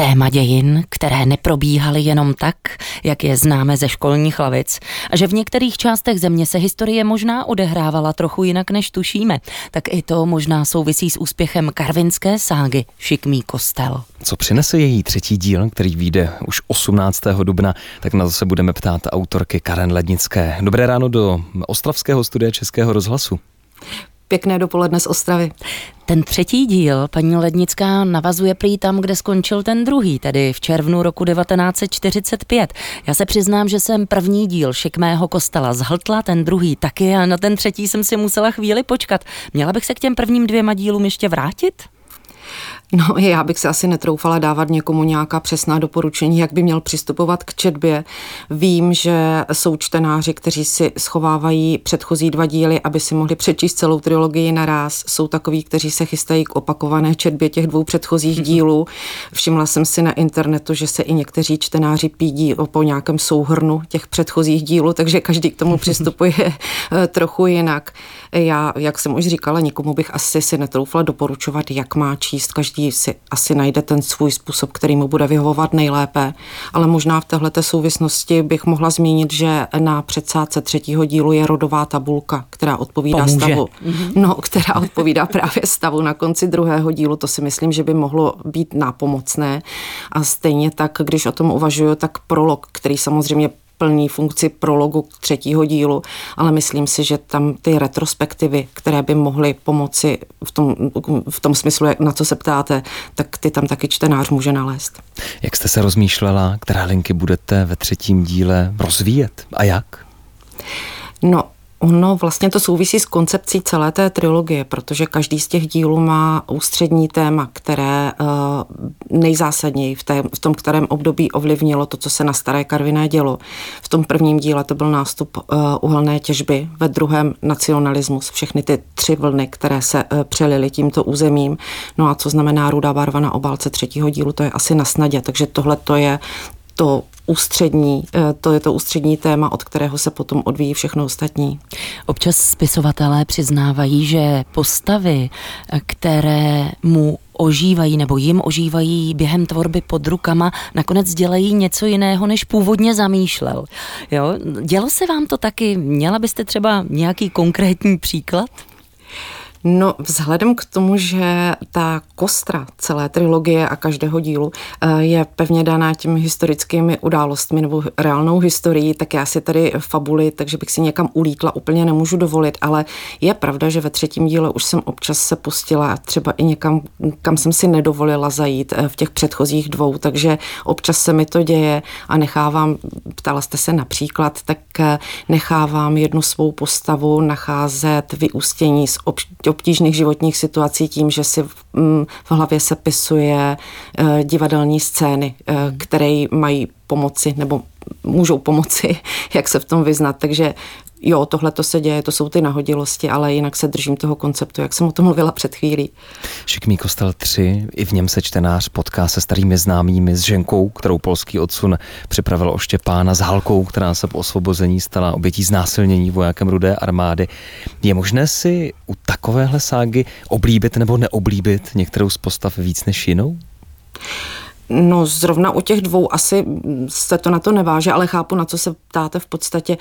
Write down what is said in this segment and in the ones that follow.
téma dějin, které neprobíhaly jenom tak, jak je známe ze školních lavic, a že v některých částech země se historie možná odehrávala trochu jinak, než tušíme, tak i to možná souvisí s úspěchem karvinské ságy Šikmý kostel. Co přinese její třetí díl, který vyjde už 18. dubna, tak na to se budeme ptát autorky Karen Lednické. Dobré ráno do ostravského studia Českého rozhlasu. Pěkné dopoledne z Ostravy. Ten třetí díl, paní Lednická, navazuje prý tam, kde skončil ten druhý, tedy v červnu roku 1945. Já se přiznám, že jsem první díl Šikmého kostela zhltla, ten druhý taky a na ten třetí jsem si musela chvíli počkat. Měla bych se k těm prvním 2 dílům ještě vrátit? No, já bych se asi netroufala dávat někomu nějaká přesná doporučení, jak by měl přistupovat k četbě. Vím, že jsou čtenáři, kteří si schovávají předchozí 2 díly, aby si mohli přečíst celou trilogii naráz. Jsou takoví, kteří se chystají k opakované četbě těch 2 předchozích dílů. Všimla jsem si na internetu, že se i někteří čtenáři pídí po nějakém souhrnu těch předchozích dílů, takže každý k tomu přistupuje trochu jinak. Já, jak jsem už říkala, nikomu bych asi si netroufla doporučovat, jak má číst. Každý si asi najde ten svůj způsob, který mu bude vyhovovat nejlépe, ale možná v téhleté souvislosti bych mohla zmínit, že na předsádce 3. dílu je rodová tabulka, která odpovídá stavu. No, která odpovídá právě stavu na konci 2. dílu, to si myslím, že by mohlo být nápomocné. A stejně tak, když o tom uvažuju, tak prolog, který samozřejmě plní funkci prologu 3. dílu, ale myslím si, že tam ty retrospektivy, které by mohly pomoci v tom smyslu, na co se ptáte, tak ty tam taky čtenář může nalézt. Jak jste se rozmýšlela, které linky budete ve 3. díle rozvíjet a jak? No, ono vlastně to souvisí s koncepcí celé té trilogie, protože každý z těch dílů má ústřední téma, které nejzásadněji v tom kterém období ovlivnilo to, co se na Staré Karviné dělo. V tom prvním díle to byl nástup uhelné těžby, ve druhém nacionalismus, všechny ty 3 vlny, které se přelily tímto územím. No a co znamená rudá barva na obálce 3. dílu, to je asi na snadě, takže tohle to je to ústřední téma, od kterého se potom odvíjí všechno ostatní. Občas spisovatelé přiznávají, že postavy, které mu ožívají nebo jim ožívají během tvorby pod rukama, nakonec dělají něco jiného, než původně zamýšlel. Jo? Dělo se vám to taky? Měla byste třeba nějaký konkrétní příklad? No, vzhledem k tomu, že ta kostra celé trilogie a každého dílu je pevně daná těmi historickými událostmi nebo reálnou historií, tak já si tady fabuly, takže bych si někam ulítla, úplně nemůžu dovolit, ale je pravda, že ve 3. díle už jsem občas se pustila třeba i někam, kam jsem si nedovolila zajít v těch předchozích 2, takže občas se mi to děje a nechávám, ptala jste se například, tak nechávám jednu svou postavu nacházet vyústění z obtížných životních situací tím, že si v hlavě sepisuje divadelní scény, které mají pomoci nebo můžou pomoci, jak se v tom vyznat. Takže jo, tohle to se děje, to jsou ty nahodilosti, ale jinak se držím toho konceptu, jak jsem o tom mluvila před chvílí. Šikmý kostel 3, i v něm se čtenář potká se starými známými, s Ženkou, kterou polský odsun připravil o Štěpána, s Halkou, která se po osvobození stala obětí znásilnění vojákem Rudé armády. Je možné si u takovéhle ságy oblíbit nebo neoblíbit některou z postav víc než jinou? No, zrovna u těch 2 asi se to na to neváže, ale chápu, na co se ptáte v podstatě.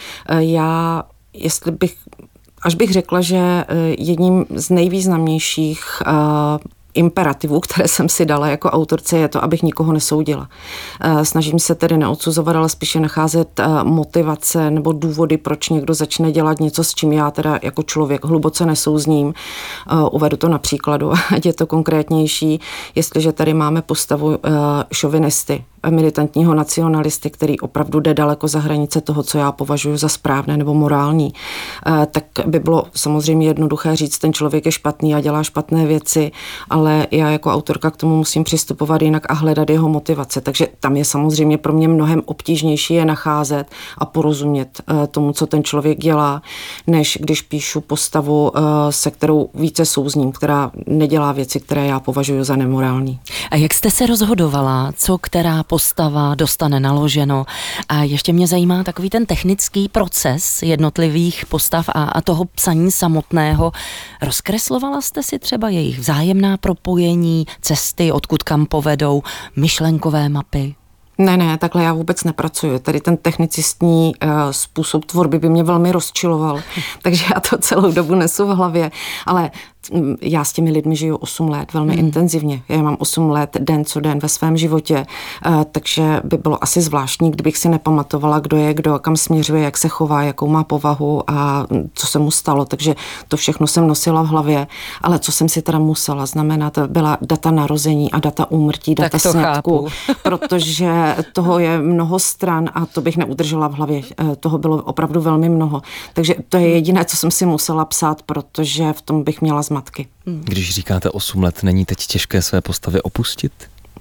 Až bych řekla, že jedním z nejvýznamnějších imperativů, které jsem si dala jako autorce, je to, abych nikoho nesoudila. Snažím se tedy neodsuzovat, ale spíše nacházet motivace nebo důvody, proč někdo začne dělat něco, s čím já teda jako člověk hluboce nesouzním. Uvedu to na příkladu, ať je to konkrétnější. Jestliže tady máme postavu šovinisty, militantního nacionalisty, který opravdu jde daleko za hranice toho, co já považuji za správné nebo morální, tak by bylo samozřejmě jednoduché říct, ten člověk je špatný a dělá špatné věci, ale já jako autorka k tomu musím přistupovat jinak a hledat jeho motivace. Takže tam je samozřejmě pro mě mnohem obtížnější je nacházet a porozumět tomu, co ten člověk dělá, než když píšu postavu, se kterou více souzním, která nedělá věci, které já považuji za nemorální. A jak jste se rozhodovala, co která postava dostane naloženo. A ještě mě zajímá takový ten technický proces jednotlivých postav a toho psaní samotného. Rozkreslovala jste si třeba jejich vzájemná propojení, cesty, odkud kam povedou, myšlenkové mapy? Ne, takhle já vůbec nepracuju. Tady ten technicistní způsob tvorby by mě velmi rozčiloval, takže já to celou dobu nesu v hlavě, ale já s těmi lidmi žiju 8 let velmi intenzivně. Já mám 8 let den co den ve svém životě, takže by bylo asi zvláštní, kdybych si nepamatovala, kdo je kdo, kam směřuje, jak se chová, jakou má povahu a co se mu stalo. Takže to všechno jsem nosila v hlavě, ale co jsem si teda musela znamenat, byla data narození a data úmrtí, data sňatku, protože toho je mnoho stran a to bych neudržela v hlavě. Toho bylo opravdu velmi mnoho. Takže to je jediné, co jsem si musela psát, protože v tom bych měla zmatky. Když říkáte 8 let, není teď těžké své postavy opustit?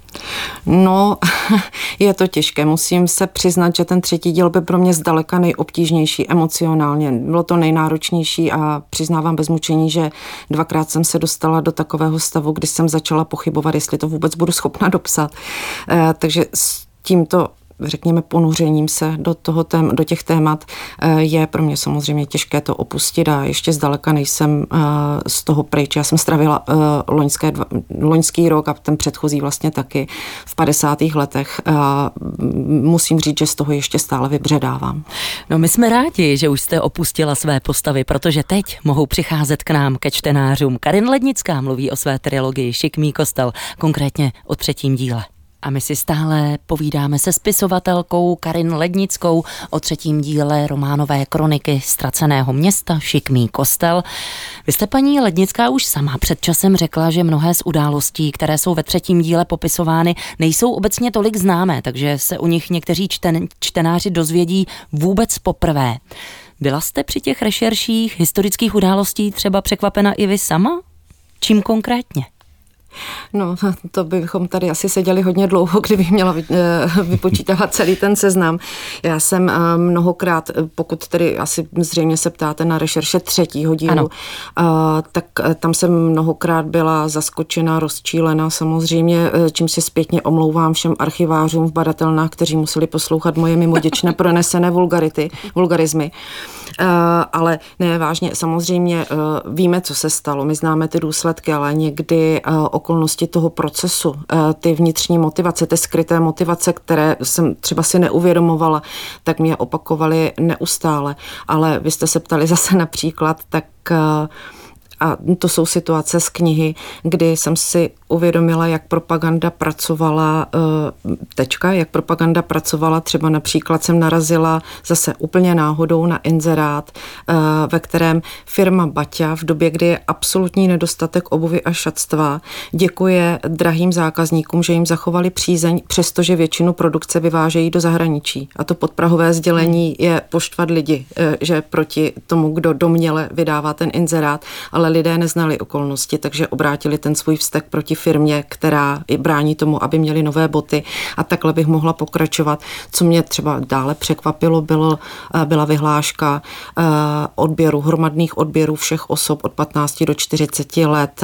No, je to těžké. Musím se přiznat, že ten 3. díl byl pro mě zdaleka nejobtížnější emocionálně. Bylo to nejnáročnější a přiznávám bez mučení, že 2krát jsem se dostala do takového stavu, kdy jsem začala pochybovat, jestli to vůbec budu schopna dopsat. Takže s tímto řekněme ponořením se do těch témat je pro mě samozřejmě těžké to opustit a ještě zdaleka nejsem z toho pryč. Já jsem strávila loňský rok a ten předchozí vlastně taky v 50. letech. Musím říct, že z toho ještě stále vybředávám. No my jsme rádi, že už jste opustila své postavy, protože teď mohou přicházet k nám, ke čtenářům. Karin Lednická mluví o své trilogii Šikmý kostel, konkrétně o 3. díle. A my si stále povídáme se spisovatelkou Karin Lednickou o 3. díle románové kroniky Ztraceného města Šikmý kostel. Vy jste, paní Lednická, už sama před časem řekla, že mnohé z událostí, které jsou ve 3. díle popisovány, nejsou obecně tolik známé, takže se o nich někteří čtenáři dozvědí vůbec poprvé. Byla jste při těch rešerších historických událostí třeba překvapena i vy sama? Čím konkrétně? No, to bychom tady asi seděli hodně dlouho, kdybych měla vypočítávat celý ten seznam. Já jsem mnohokrát, pokud tedy asi zřejmě se ptáte na rešerše 3. dílu, tak tam jsem mnohokrát byla zaskočena, rozčílena samozřejmě, čím se zpětně omlouvám všem archivářům v badatelnách, kteří museli poslouchat moje mimoděčné pronesené vulgarizmy. Ale ne, vážně, samozřejmě víme, co se stalo, my známe ty důsledky, ale někdy okolnosti toho procesu, ty vnitřní motivace, ty skryté motivace, které jsem třeba si neuvědomovala, tak mě opakovaly neustále. Ale vy jste se ptali zase například, tak a to jsou situace z knihy, kdy jsem si uvědomila, jak propaganda pracovala, třeba například jsem narazila zase úplně náhodou na inzerát, ve kterém firma Baťa v době, kdy je absolutní nedostatek obuvy a šatstva, děkuje drahým zákazníkům, že jim zachovali přízeň, přestože většinu produkce vyvážejí do zahraničí. A to podprahové sdělení je poštvat lidi, že proti tomu, kdo domněle vydává ten inzerát, ale lidé neznali okolnosti, takže obrátili ten svůj vztek proti firmě, která brání tomu, aby měli nové boty, a takhle bych mohla pokračovat. Co mě třeba dále překvapilo, byla vyhláška hromadných odběrů všech osob od 15 do 40 let.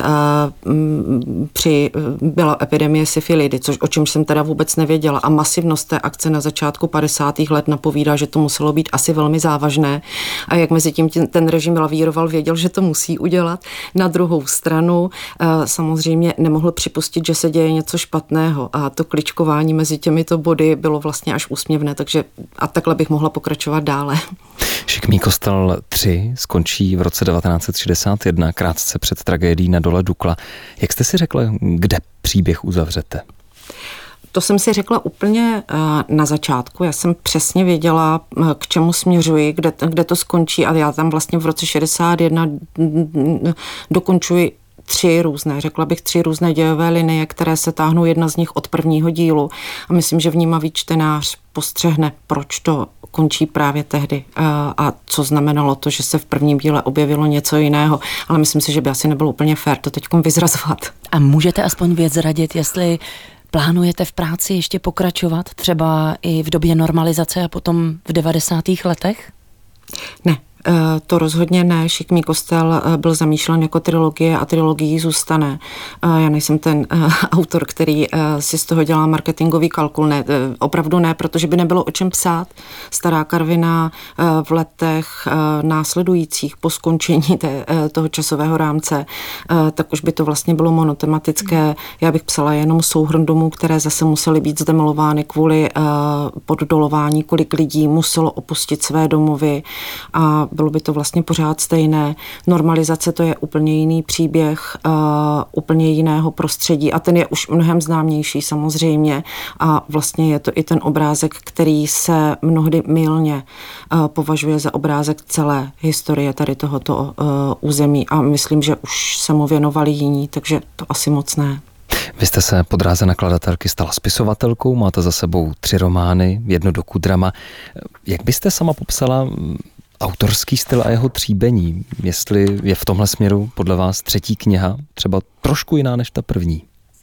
Byla epidemie syfilidy, o čemž jsem teda vůbec nevěděla, a masivnost té akce na začátku 50. let napovídá, že to muselo být asi velmi závažné, a jak mezi tím ten režim lavíroval, věděl, že to musí udělat. Na druhou stranu samozřejmě nemohl připustit, že se děje něco špatného, a to kličkování mezi těmito body bylo vlastně až úsměvné, takže a takhle bych mohla pokračovat dále. Šikmý kostel 3 skončí v roce 1961, krátce před tragédií na dole Dukla. Jak jste si řekla, kde příběh uzavřete? To jsem si řekla úplně na začátku. Já jsem přesně věděla, k čemu směřuji, kde to skončí, a já tam vlastně v roce 61 dokončuji 3 různé dějové linie, které se táhnou, jedna z nich od 1. dílu, a myslím, že vnímavý čtenář postřehne, proč to končí právě tehdy a co znamenalo to, že se v 1. díle objevilo něco jiného, ale myslím si, že by asi nebylo úplně fér to teďkom vyzrazovat. A můžete aspoň věc radit, jestli plánujete v práci ještě pokračovat, třeba i v době normalizace a potom v 90. letech? Ne. To rozhodně ne. Šikmý kostel byl zamýšlen jako trilogie a trilogií zůstane. Já nejsem ten autor, který si z toho dělá marketingový kalkul. Ne, opravdu ne, protože by nebylo o čem psát. Stará Karviná v letech následujících po skončení toho časového rámce, tak už by to vlastně bylo monotematické. Já bych psala jenom souhrn domů, které zase musely být zdemolovány kvůli poddolování, kolik lidí muselo opustit své domovy a bylo by to vlastně pořád stejné. Normalizace to je úplně jiný příběh, úplně jiného prostředí a ten je už mnohem známější samozřejmě a vlastně je to i ten obrázek, který se mnohdy mylně považuje za obrázek celé historie tady tohoto území a myslím, že už se mu věnovali jiní, takže to asi moc ne. Vy jste se po dráze nakladatelky stala spisovatelkou, máte za sebou 3 romány, 1 dokudrama. Jak byste sama popsala autorský styl a jeho tříbení? Jestli je v tomhle směru podle vás 3. kniha třeba trošku jiná než ta první?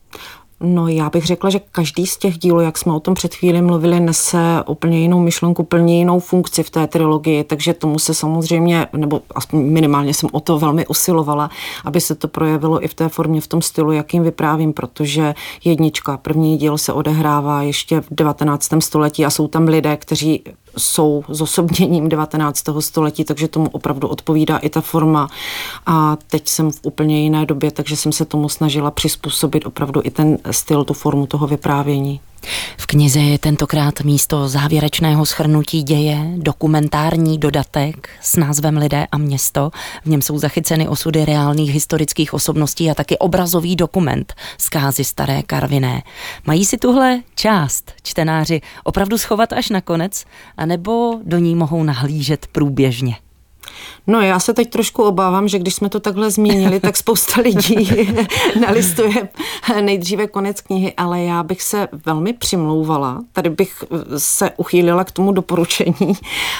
No já bych řekla, že každý z těch dílů, jak jsme o tom před chvíli mluvili, nese úplně jinou myšlenku, plně jinou funkci v té trilogii, takže tomu se samozřejmě, nebo minimálně jsem o to velmi usilovala, aby se to projevilo i v té formě, v tom stylu, jakým vyprávím, protože první díl se odehrává ještě v 19. století a jsou tam lidé, kteří jsou zosobněním 19. století, takže tomu opravdu odpovídá i ta forma. A teď jsem v úplně jiné době, takže jsem se tomu snažila přizpůsobit opravdu i ten styl, tu formu toho vyprávění. V knize je tentokrát místo závěrečného shrnutí děje dokumentární dodatek s názvem Lidé a město. V něm jsou zachyceny osudy reálných historických osobností a taky obrazový dokument zkázy Staré Karviné. Mají si tuhle část čtenáři opravdu schovat až na konec, anebo do ní mohou nahlížet průběžně? No já se teď trošku obávám, že když jsme to takhle zmínili, tak spousta lidí nalistuje nejdříve konec knihy, ale já bych se velmi přimlouvala, tady bych se uchýlila k tomu doporučení,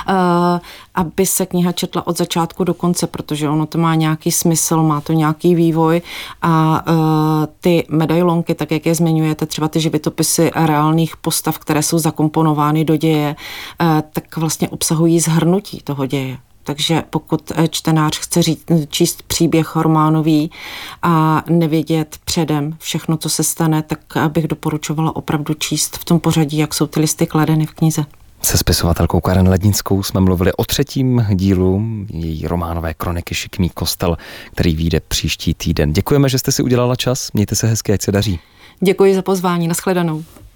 aby se kniha četla od začátku do konce, protože ono to má nějaký smysl, má to nějaký vývoj a ty medailonky, tak jak je zmiňujete, třeba ty životopisy reálných postav, které jsou zakomponovány do děje, tak vlastně obsahují shrnutí toho děje. Takže pokud čtenář chce číst příběh románový a nevědět předem všechno, co se stane, tak bych doporučovala opravdu číst v tom pořadí, jak jsou ty listy kladeny v knize. Se spisovatelkou Karen Lednickou jsme mluvili o 3. dílu její románové kroniky Šikmý kostel, který vyjde příští týden. Děkujeme, že jste si udělala čas, mějte se hezky, ať se daří. Děkuji za pozvání, nashledanou.